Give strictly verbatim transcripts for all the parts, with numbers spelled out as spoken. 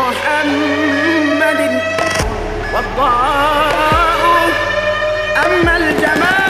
محمد والضاء أما الجمال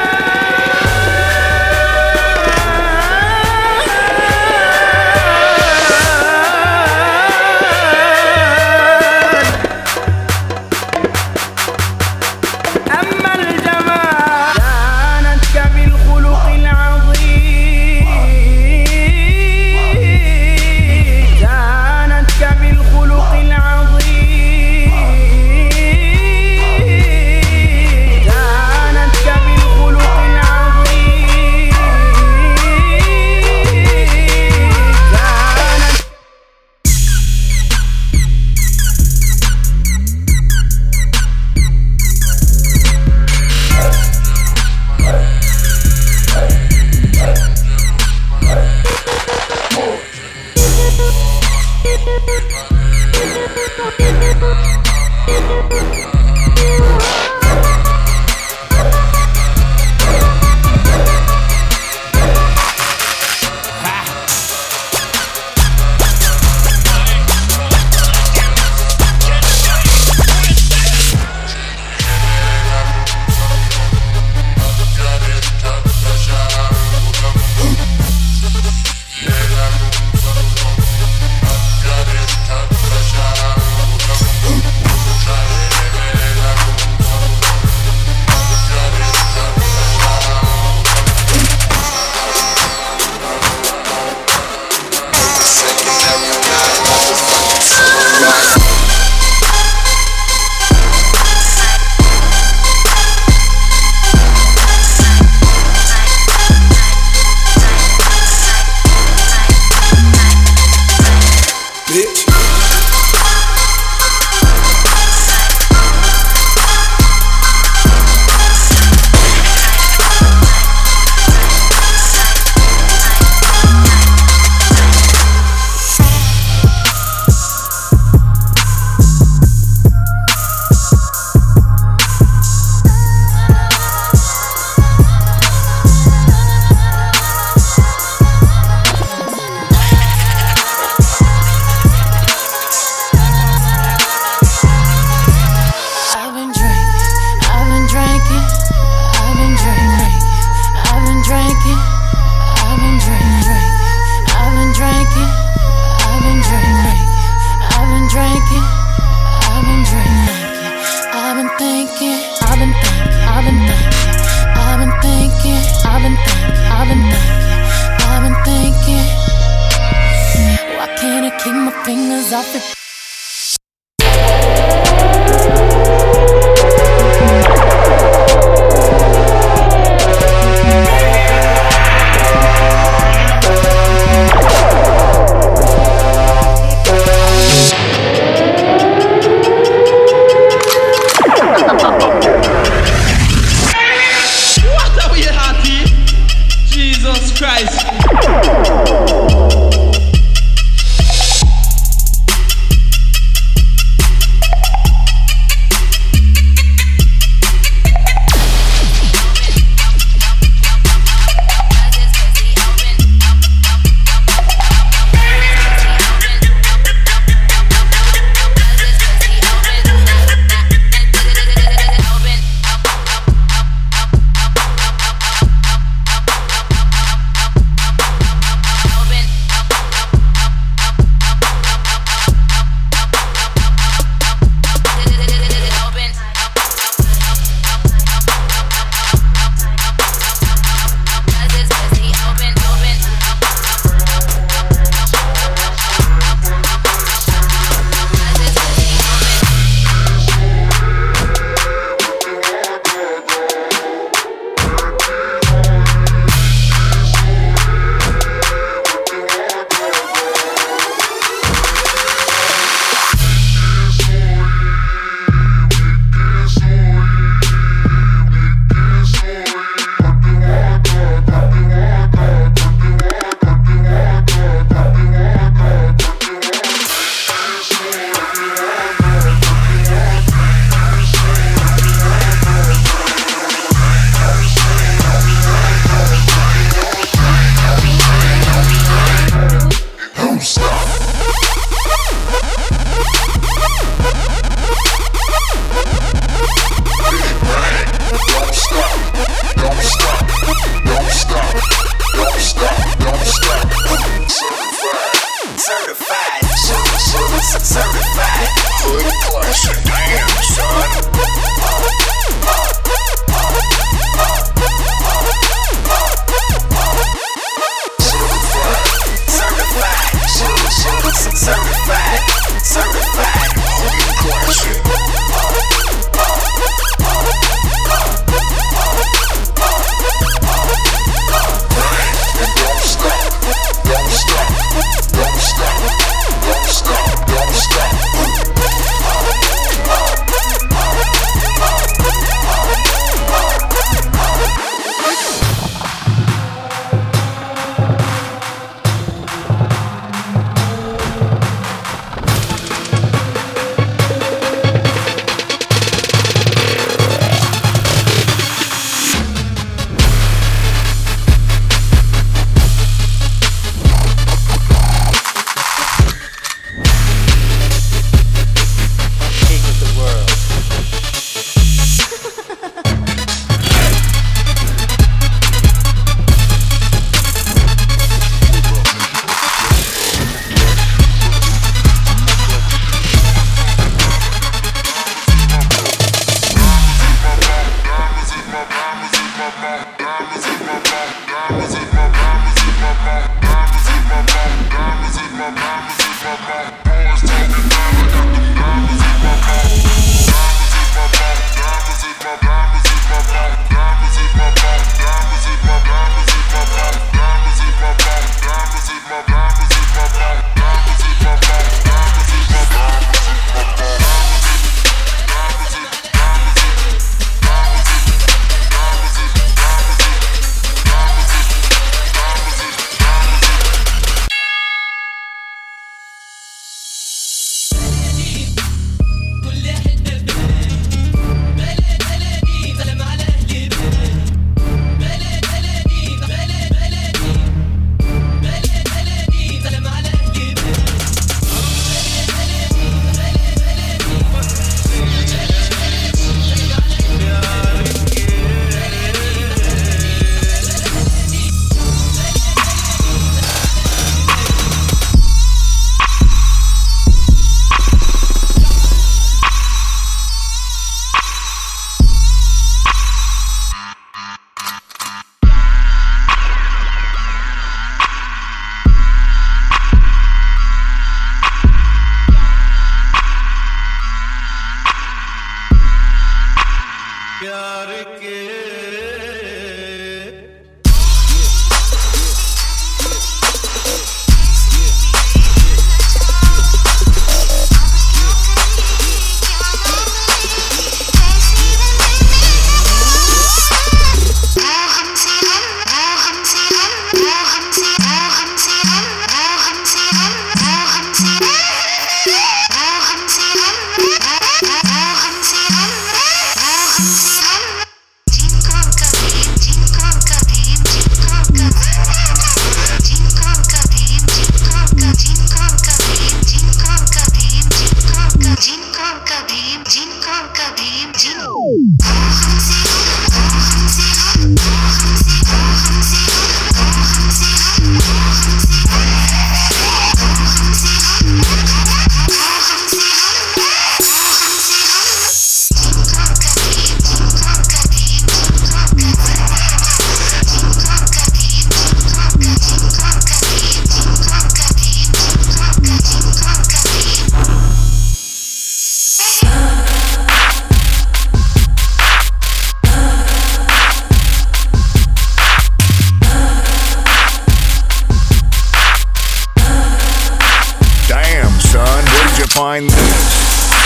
find the mix.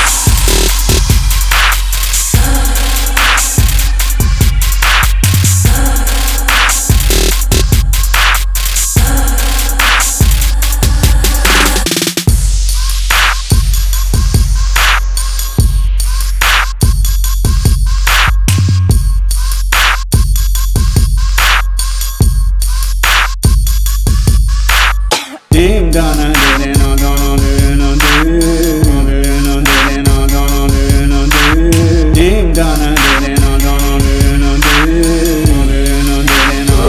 Ding dong ding dong dong ding dong ding dong ding dong dong ding dong ding ding dong ding dong dong ding dong ding ding dong ding dong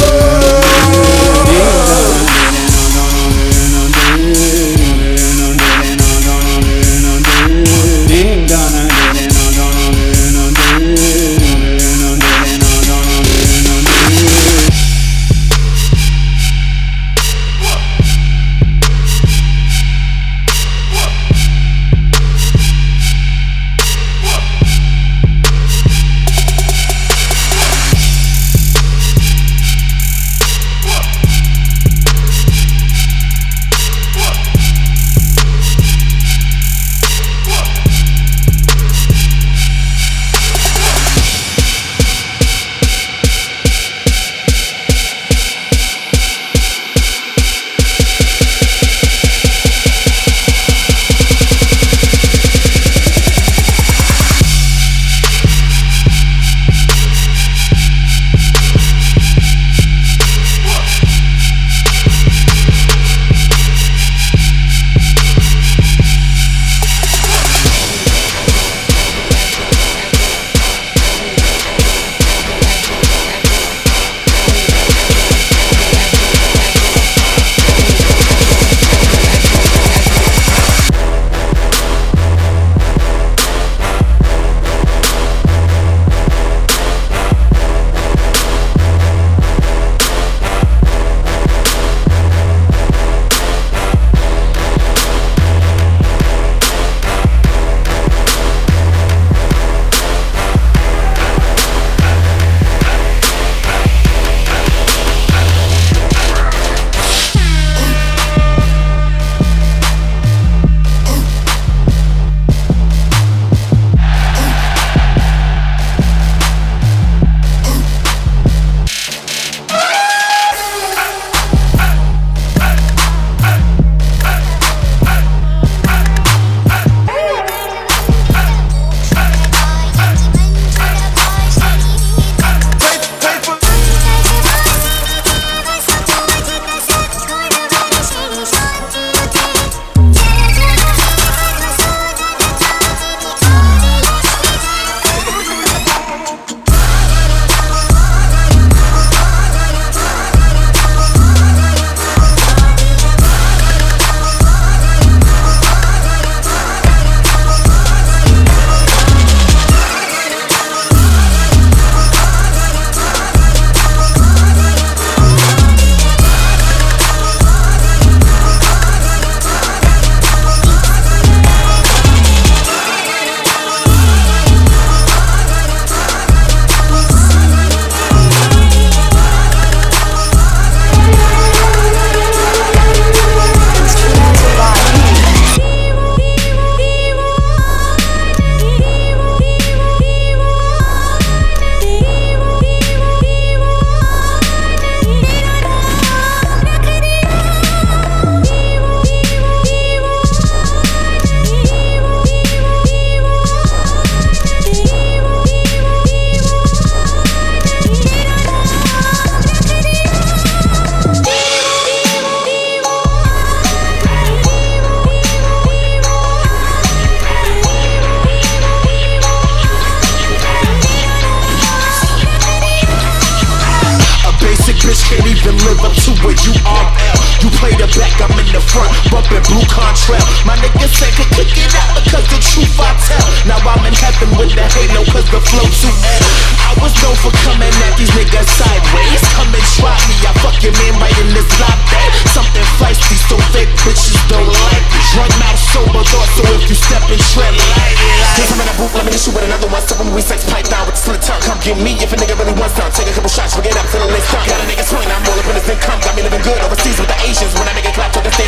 Get me if a nigga really wants some. Take a couple shots, forget up till the list done. Got a nigga swing, I'm all up in his income. Got me living good overseas with the Asians. When I nigga clap, took a standing ovation.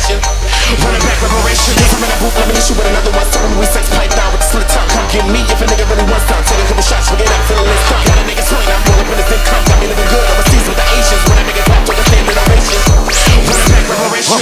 station. Running back reparation. If I'm in a booth, let me hit you with another one. So when we sex pipe down with the slit tongue. Come get me if a nigga really wants some. Take a couple shots, forget I'm feeling this stuck. Got a nigga swing, I'm rolling when it's in come. Got me living good overseas with the Asians. When I make it pop, talk a standing ovation. Running back reparation.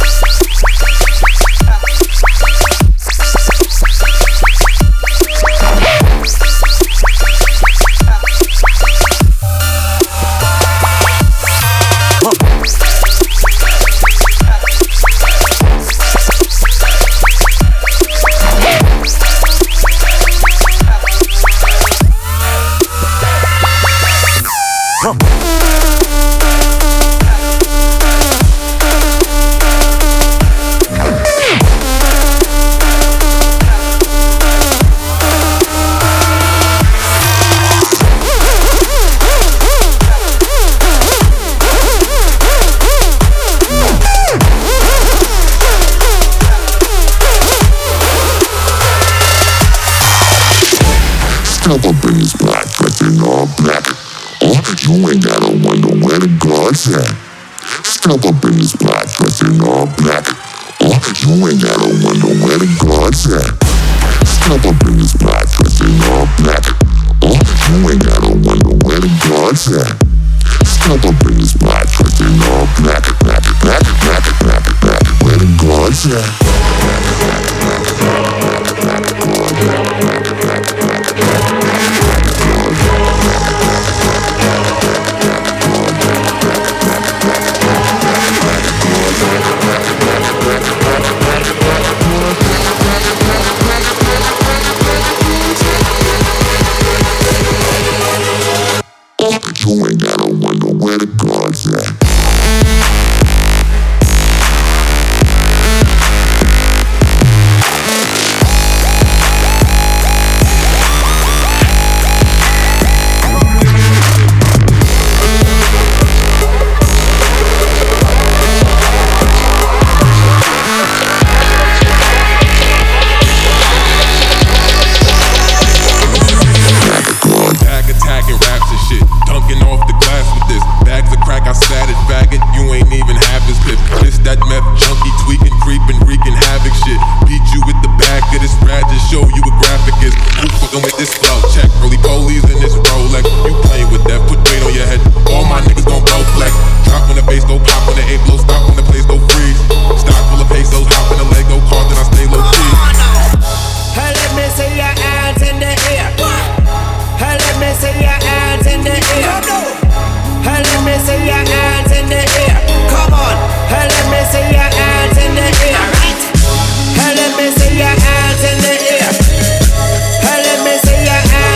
Step up in this black, dressing all black. Oh, you ain't gotta wonder where the guards at. Step up in this black, dressing all black. Oh, you ain't gotta wonder where the guards at. Step up in this black, dressing all black. Oh, you ain't gotta wonder where the guards at. Step up in this black, dressing all black, black, black, black, black, black. Where the guards at? You ain't gotta wonder where the guards at. With this spell check, early police in this Rolex. You playing with that, put weight on your head. All my niggas gon' go flex. Drop when the bass go pop, when the eight blow stop, when the place go freeze. Stock full of pesos, hop in the Lego car, then I stay low key. Hey, let me see your hands in the air. Hey, let me see your hands in the air. Hey, let me see your hands in the air. Come on. Hey, let me see your hands in the air. Hey, let me see your hands in the air. Hey, let me see your hands.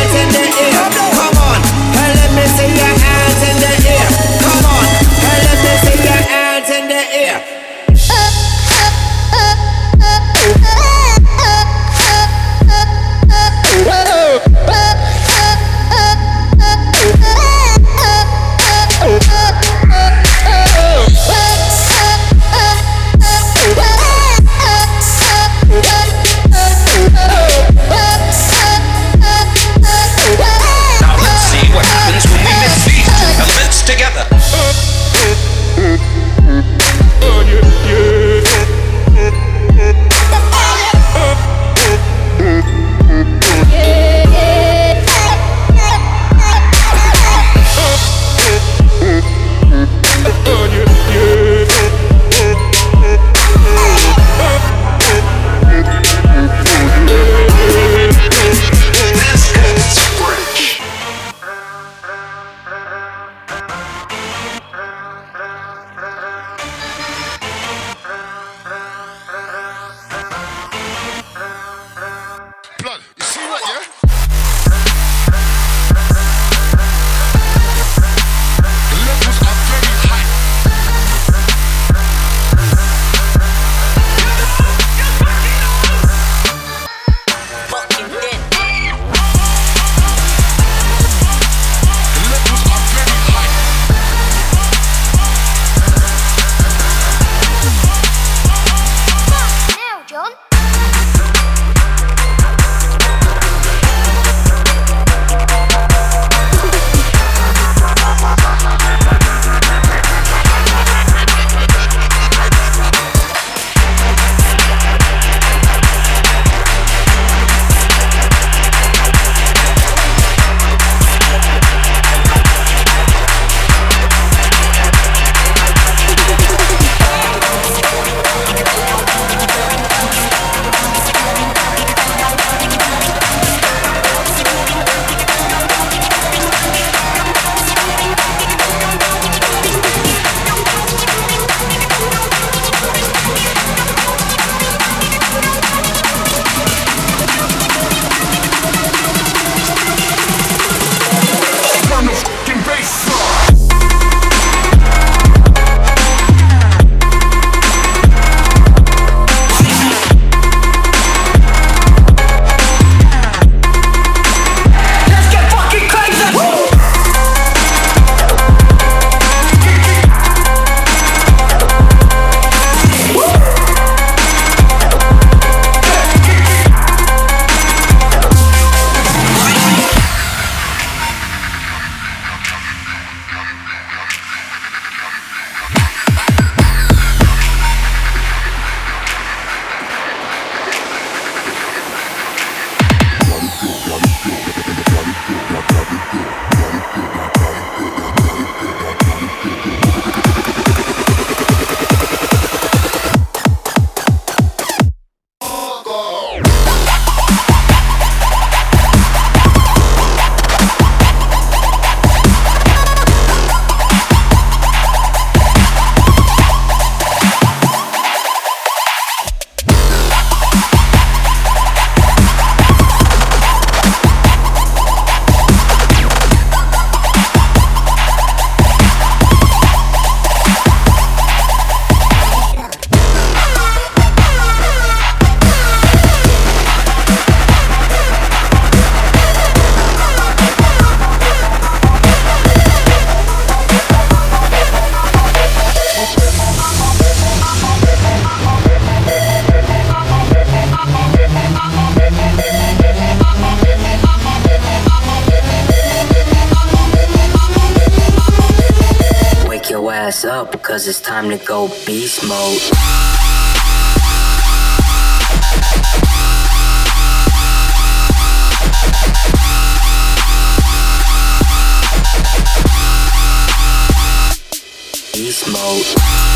up, cause it's time to go beast mode. Beast mode.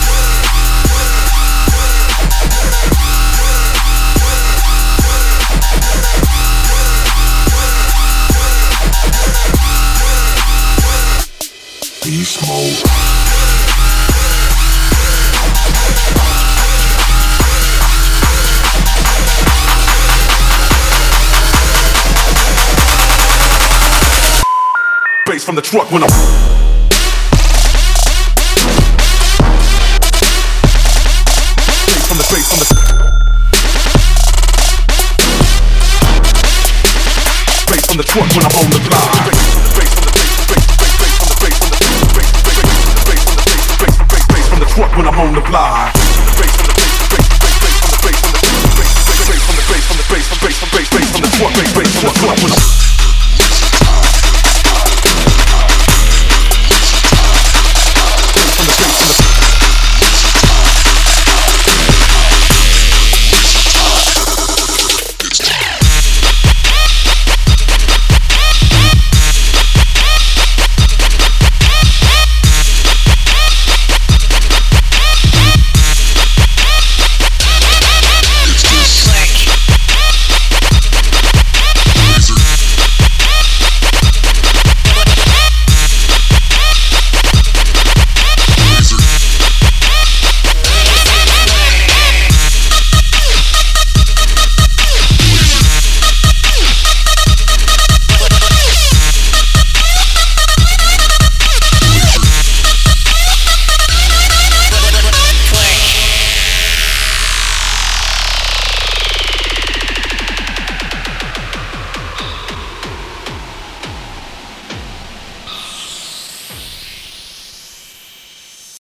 Beast mode. Bass from the truck when I'm bass from the bass from the bass from the truck when I'm on the